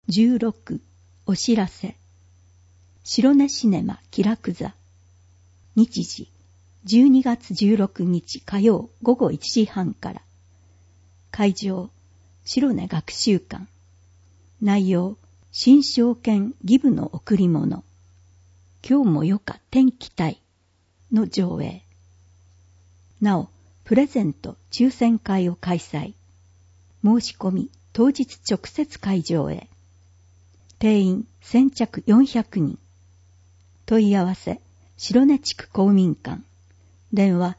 16お知らせ。白根シネマ気楽座。日時12月16日火曜午後1時半から。会場白根学習館。内容新章剣義父の贈り物。今日もよか天気体の上映。なおプレゼント抽選会を開催。申し込み当日直接会場へ。定員先着400人。問い合わせ白根地区公民館。電話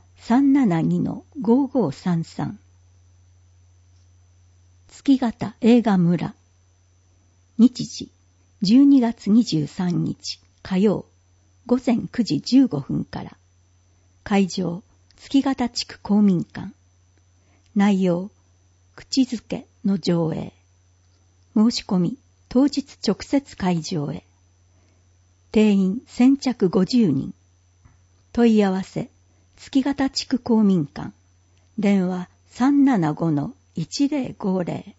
372-5533。月形映画村。日時12月23日火曜午前9時15分から。会場月形地区公民館。内容口づけの上映。申し込み当日直接会場へ。定員先着50人。問い合わせ月形地区公民館。電話 375-1050。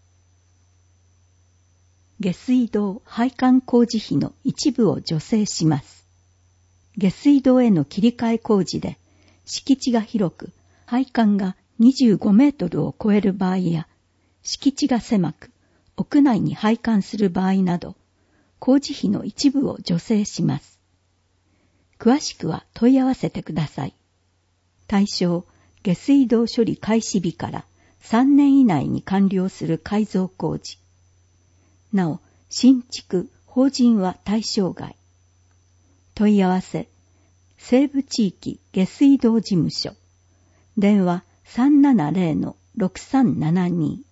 下水道配管工事費の一部を助成します。下水道への切り替え工事で敷地が広く配管が25メートルを超える場合や、敷地が狭く屋内に配管する場合など、工事費の一部を助成します。詳しくは問い合わせてください。対象、下水道処理開始日から3年以内に完了する改造工事。なお、新築、法人は対象外。問い合わせ、西部地域下水道事務所。電話 370-6372。